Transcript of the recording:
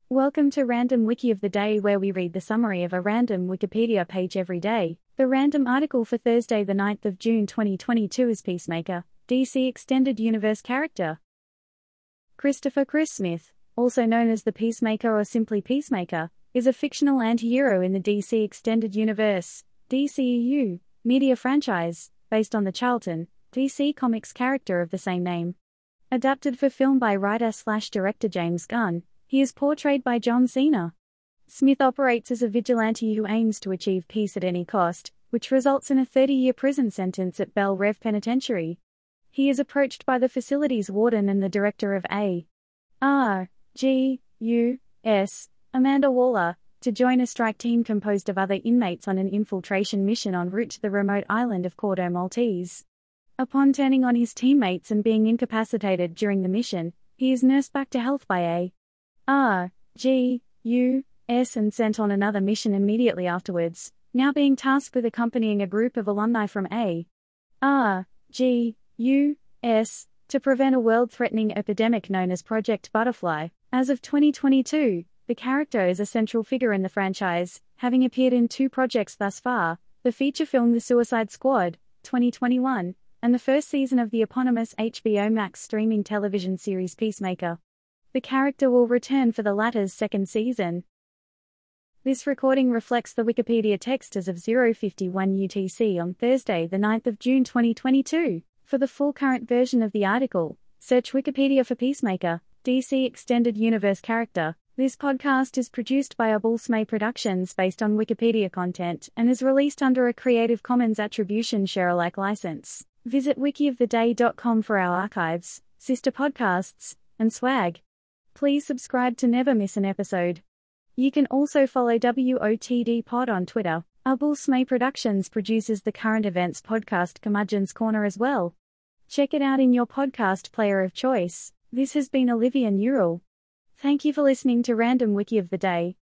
Welcome to Random Wiki of the Day, where we read the summary of a random Wikipedia page every day. The random article for Thursday the 9th of June 2022 is Peacemaker, DC Extended Universe character. Christopher Chris Smith, also known as the Peacemaker or simply Peacemaker, is a fictional anti-hero in the DC Extended Universe, DCEU, media franchise, based on the Charlton, DC Comics character of the same name. Adapted for film by writer/director James Gunn, he is portrayed by John Cena. Smith operates as a vigilante who aims to achieve peace at any cost, which results in a 30-year prison sentence at Belle Reve Penitentiary. He is approached by the facility's warden and the director of A.R.G.U.S., Amanda Waller, to join a strike team composed of other inmates on an infiltration mission en route to the remote island of Cordo Maltese. Upon turning on his teammates and being incapacitated during the mission, he is nursed back to health by A.R.G.U.S. and sent on another mission immediately afterwards, now being tasked with accompanying a group of alumni from A.R.G.U.S. to prevent a world-threatening epidemic known as Project Butterfly. As of 2022, the character is a central figure in the franchise, having appeared in 2 projects thus far: the feature film The Suicide Squad, 2021, and the first season of the eponymous HBO Max streaming television series Peacemaker. The character will return for the latter's second season. This recording reflects the Wikipedia text as of 0:51 UTC on Thursday the 9th of June 2022. For the full current version of the article, search Wikipedia for Peacemaker, DC Extended Universe character. This podcast is produced by Abulsme Productions based on Wikipedia content and is released under a Creative Commons Attribution Share-alike license. Visit wikioftheday.com for our archives, sister podcasts, and swag. Please subscribe to never miss an episode. You can also follow WOTD Pod on Twitter. Abulsme Productions produces the current events podcast Curmudgeon's Corner as well. Check it out in your podcast player of choice. This has been Olivia Newell. Thank you for listening to Random Wiki of the Day.